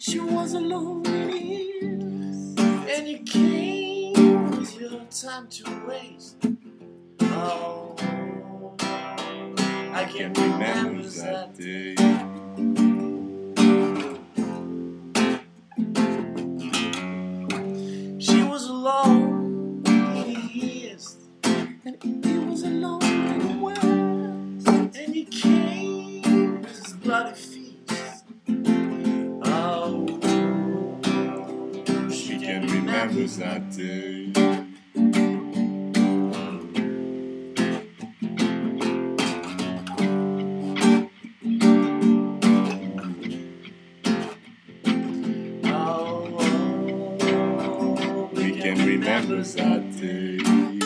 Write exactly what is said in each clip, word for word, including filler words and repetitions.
She was alone in years, and you came with your time to waste. Oh, I can remember that day. She was alone in years, and he was alone in the world, and he came with his bloody feast. She can remember that day. Oh, We can remember that day.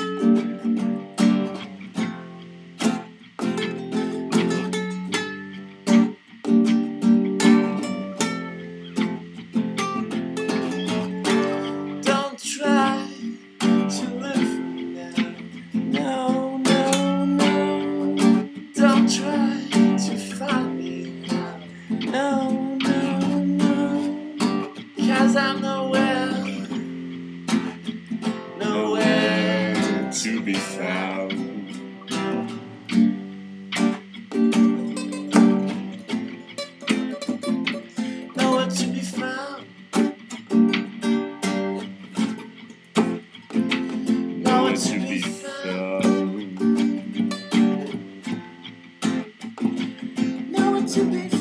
don't try to live now. No, no, no. Don't try to find me now. No, no, no. 'Cause I'm nowhere, nowhere To be found. nowhere to be found. Nowhere to be found. Nowhere to be found.